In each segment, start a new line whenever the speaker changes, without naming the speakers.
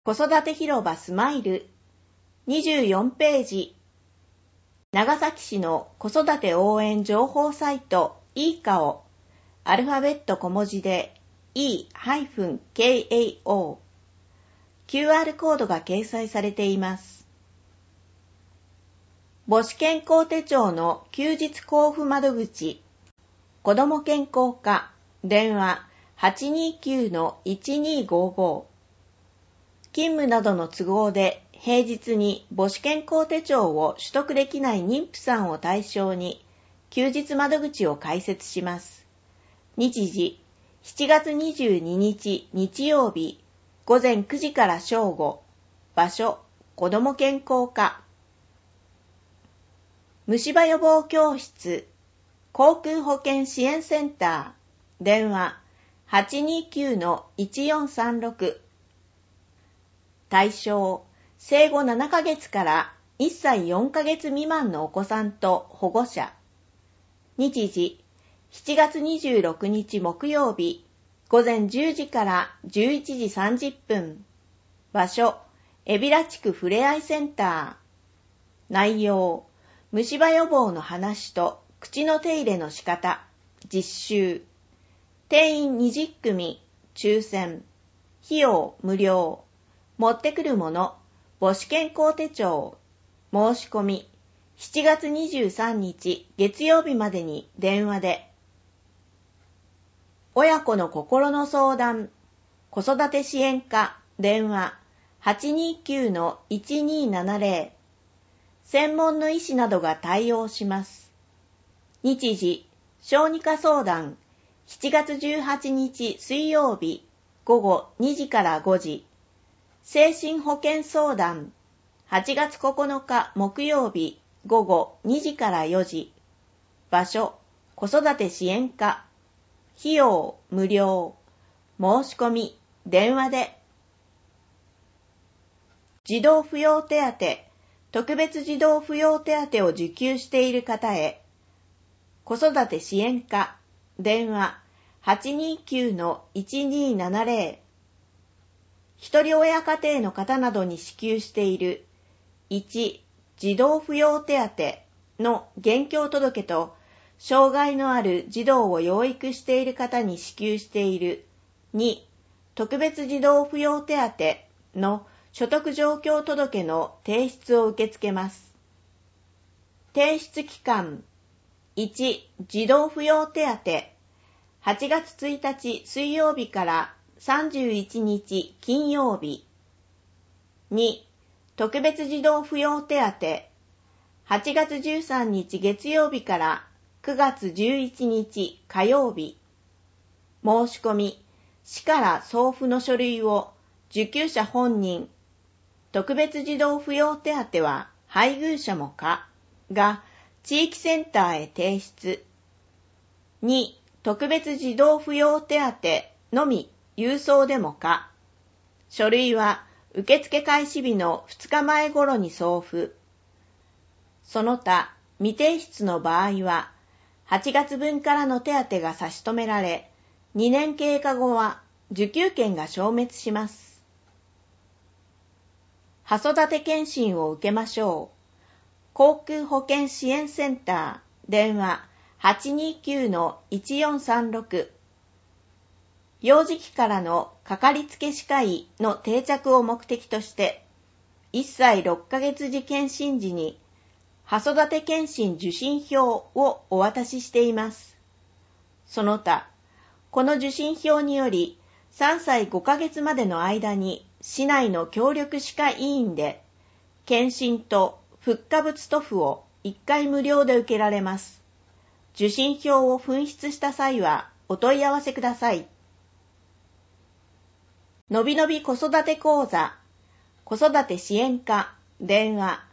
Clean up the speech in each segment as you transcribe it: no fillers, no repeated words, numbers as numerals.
子育て広場スマイル24ページ。長崎市の子育て応援情報サイト e-kao アルファベット小文字で e-kao QR コードが掲載されています。母子健康手帳の休日交付窓口子ども健康課電話 829-1255 勤務などの都合で平日に母子健康手帳を取得できない妊婦さんを対象に休日窓口を開設します。日時7月22日日曜日午前9時から正午。場所子ども健康課。虫歯予防教室航空保健支援センター電話 829-1436 対象生後7ヶ月から1歳4ヶ月未満のお子さんと保護者。日時7月26日木曜日午前10時から11時30分。場所海老名地区ふれあいセンター。内容虫歯予防の話と口の手入れの仕方。実習。定員20組。抽選。費用無料。持ってくるもの。母子健康手帳。申し込み。7月23日月曜日までに電話で。親子の心の相談。子育て支援課。電話。829-1270。専門の医師などが対応します。日時、小児科相談、7月18日水曜日、午後2時から5時。精神保健相談、8月9日木曜日、午後2時から4時。場所、子育て支援課。費用、無料。申し込み、電話で。児童扶養手当、特別児童扶養手当を受給している方へ。子育て支援課。電話 829-1270。一人親家庭の方などに支給している1、児童扶養手当の現況届と、障害のある児童を養育している方に支給している2、特別児童扶養手当の所得状況届の提出を受け付けます。提出期間1、児童扶養手当8月1日水曜日から31日金曜日。2、特別児童扶養手当8月13日月曜日から9月11日火曜日。申し込み、市から送付の書類を受給者本人、特別児童扶養手当は配偶者もかが地域センターへ提出。2、特別児童扶養手当のみ郵送でもか。書類は受付開始日の2日前頃に送付。その他、未提出の場合は、8月分からの手当が差し止められ、2年経過後は受給権が消滅します。子育て検診を受けましょう。航空保健支援センター、電話 829-1436。幼児期からのかかりつけ歯科医の定着を目的として、1歳6ヶ月時検診時に、子育て検診受診票をお渡ししています。その他、この受診票により、3歳5ヶ月までの間に、市内の協力歯科医院で、検診とフッ化物塗布を1回無料で受けられます。受診票を紛失した際は、お問い合わせください。のびのび子育て講座、子育て支援課、電話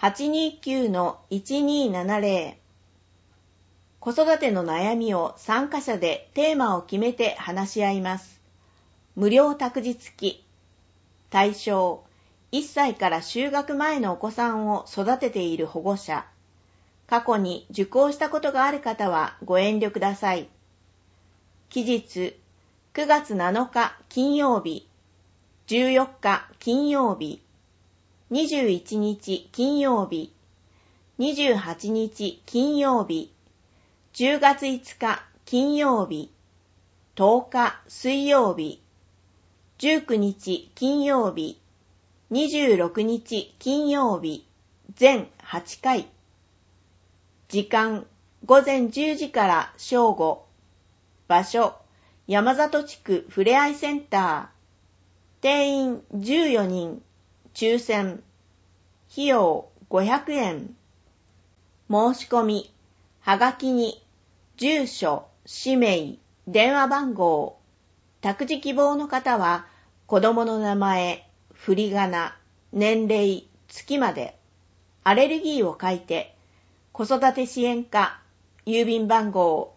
829-1270。子育ての悩みを参加者でテーマを決めて話し合います。無料託児付き。対象、1歳から就学前のお子さんを育てている保護者。過去に受講したことがある方はご遠慮ください。期日、9月7日金曜日。 14日金曜日、21日金曜日、28日金曜日、10月5日金曜日、10日水曜日、19日金曜日、26日金曜日、全8回。時間、午前10時から正午。場所、山里地区ふれあいセンター。定員14人。抽選。費用500円。申し込み、はがきに、住所、氏名、電話番号。託児希望の方は、子供の名前、振り仮名、年齢、月まで、アレルギーを書いて、子育て支援課、郵便番号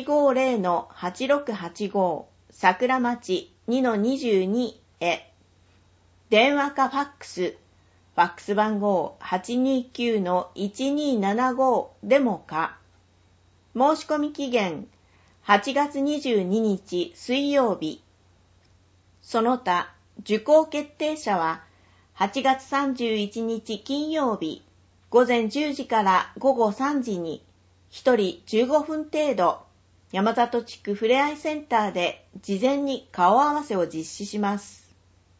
850-8685 桜町 2-22 へ。電話かファックス、ファックス番号 829-1275 でもか。申し込み期限、8月22日水曜日。その他、受講決定者は、8月31日金曜日、午前10時から午後3時に、1人15分程度、山里地区ふれあいセンターで事前に顔合わせを実施します。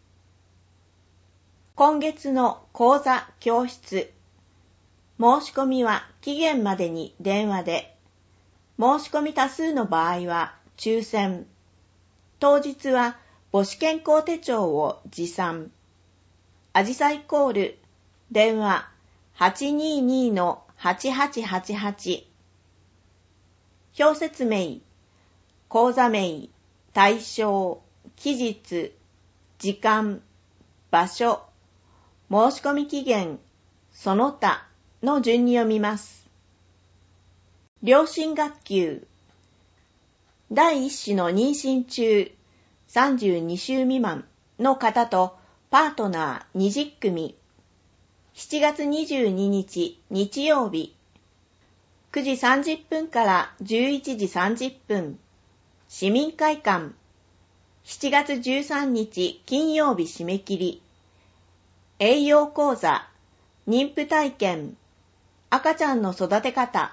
今月の講座教室。申し込みは期限までに電話で、申し込み多数の場合は抽選。当日は母子健康手帳を持参。あじさいコール、電話 822-8888。表説明、講座名、対象、期日、時間、場所、申し込み期限、その他の順に読みます。両親学級。第1子の妊娠中、32週未満の方とパートナー20組。7月22日日曜日。9時30分から11時30分。市民会館。7月13日金曜日締め切り。栄養講座。妊婦体験。赤ちゃんの育て方。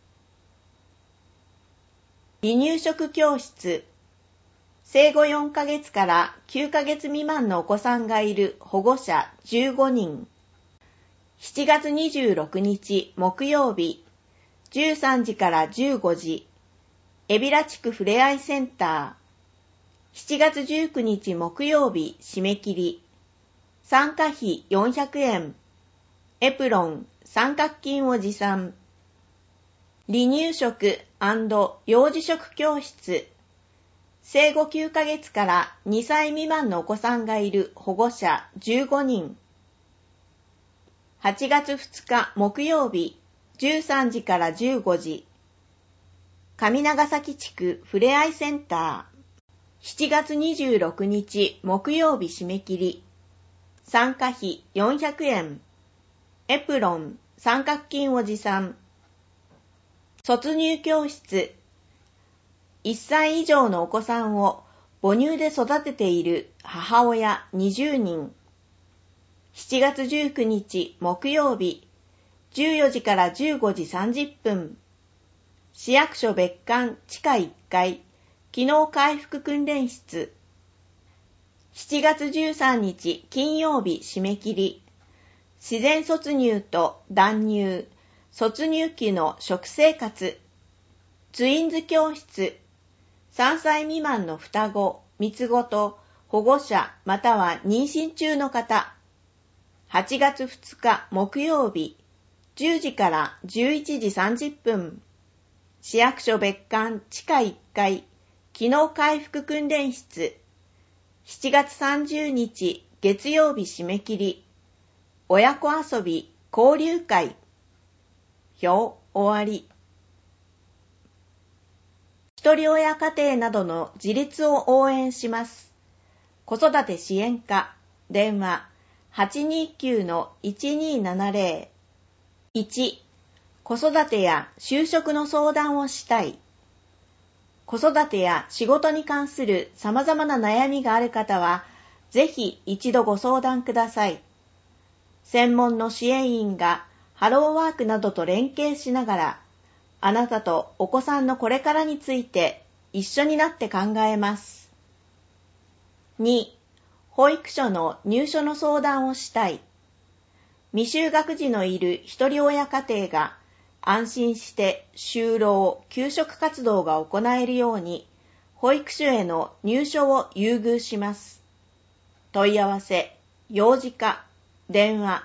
離乳食教室。生後4ヶ月から9ヶ月未満のお子さんがいる保護者15人。7月26日木曜日。13時から15時、海老名地区ふれあいセンター。7月19日木曜日締め切り。参加費400円。エプロン、三角巾を持参。離乳食&幼児食教室。生後9ヶ月から2歳未満のお子さんがいる保護者15人。8月2日木曜日。13時から15時。上長崎地区ふれあいセンター。7月26日木曜日締め切り。参加費400円。エプロン、三角巾を持参。卒乳教室。1歳以上のお子さんを母乳で育てている母親20人。7月19日木曜日。14時から15時30分。市役所別館地下1階、機能回復訓練室。7月13日金曜日締め切り。自然卒乳と断乳、卒乳期の食生活。ツインズ教室。3歳未満の双子、三つ子と保護者または妊娠中の方。8月2日木曜日。10時から11時30分。市役所別館地下1階、機能回復訓練室。7月30日月曜日締め切り。親子遊び交流会。表終わり。一人親家庭などの自立を応援します。子育て支援課。電話 829-1270。1、子育てや就職の相談をしたい。子育てや仕事に関する様々な悩みがある方は、 ぜひ一度ご相談ください。専門の支援員がハローワークなどと連携しながら、あなたとお子さんのこれからについて一緒になって考えます。2、保育所の入所の相談をしたい。未就学児のいる一人親家庭が安心して就労・給食活動が行えるように、保育所への入所を優遇します。問い合わせ、幼児課、電話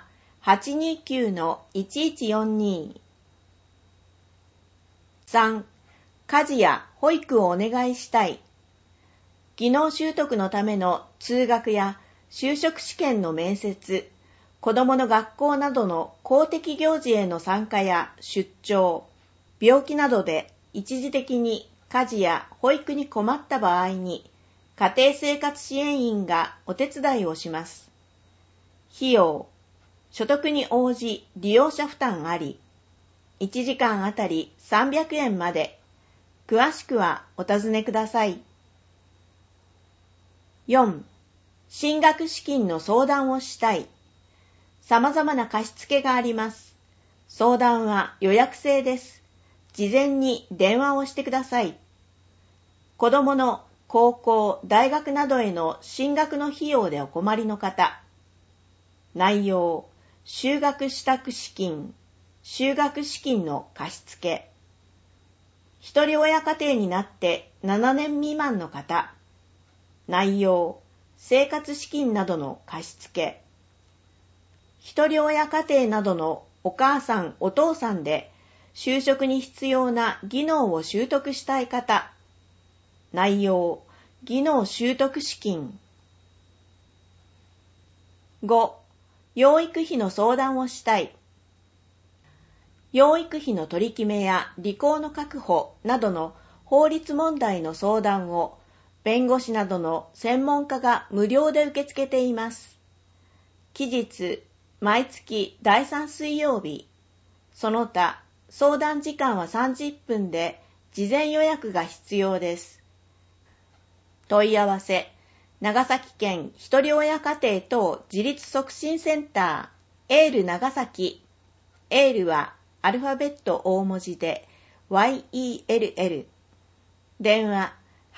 829-1142。3、家事や保育をお願いしたい。技能習得のための通学や就職試験の面接、子どもの学校などの公的行事への参加や出張、病気などで一時的に家事や保育に困った場合に、家庭生活支援員がお手伝いをします。費用、所得に応じ利用者負担あり、1時間あたり300円まで。詳しくはお尋ねください。4、進学資金の相談をしたい。様々な貸付があります。相談は予約制です。事前に電話をしてください。子どもの高校、大学などへの進学の費用でお困りの方。内容、就学支度資金、就学資金の貸付。一人親家庭になって7年未満の方。内容、生活資金などの貸付。一人親家庭などのお母さんお父さんで就職に必要な技能を習得したい方。内容、技能習得資金。5、養育費の相談をしたい。養育費の取り決めや履行の確保などの法律問題の相談を弁護士などの専門家が無料で受け付けています。期日、毎月第3水曜日。その他、相談時間は30分で事前予約が必要です。問い合わせ、長崎県ひとり親家庭等自立促進センター、エール長崎。エールはアルファベット大文字で YELL。電話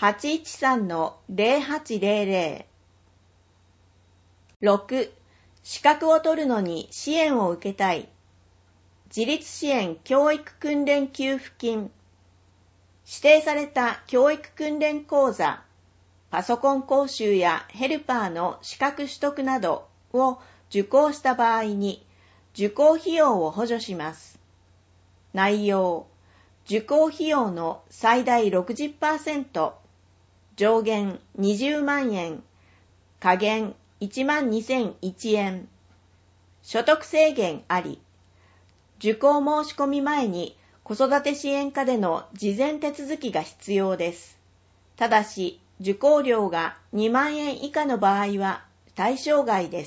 813-0800。6、資格を取るのに支援を受けたい。自立支援教育訓練給付金。指定された教育訓練講座、パソコン講習やヘルパーの資格取得などを受講した場合に受講費用を補助します。内容、受講費用の最大 60%、上限20万円、下限12,001円。所得制限あり。受講申し込み前に子育て支援課での事前手続きが必要です。ただし、受講料が2万円以下の場合は対象外です。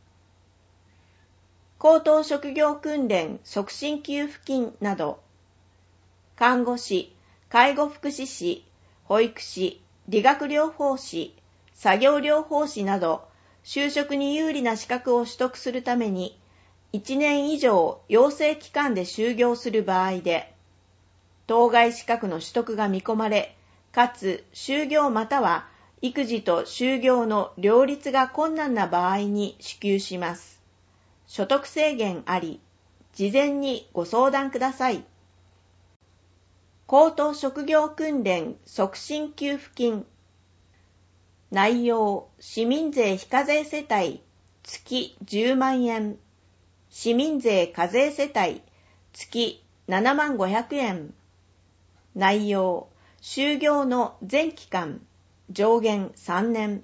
高等職業訓練促進給付金など、看護師、介護福祉士、保育士、理学療法士、作業療法士など、就職に有利な資格を取得するために、1年以上養成機関で就業する場合で、当該資格の取得が見込まれ、かつ就業または育児と就業の両立が困難な場合に支給します。所得制限あり、事前にご相談ください。高等職業訓練促進給付金。内容、市民税非課税世帯、月10万円。市民税課税世帯、月7万500円。内容、就業の全期間、上限3年。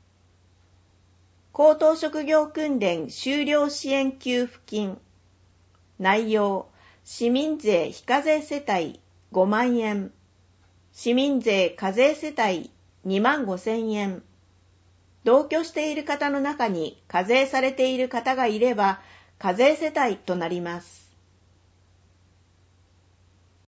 高等職業訓練修了支援給付金。内容、市民税非課税世帯5万円。市民税課税世帯2万5千円。同居している方の中に課税されている方がいれば、課税世帯となります。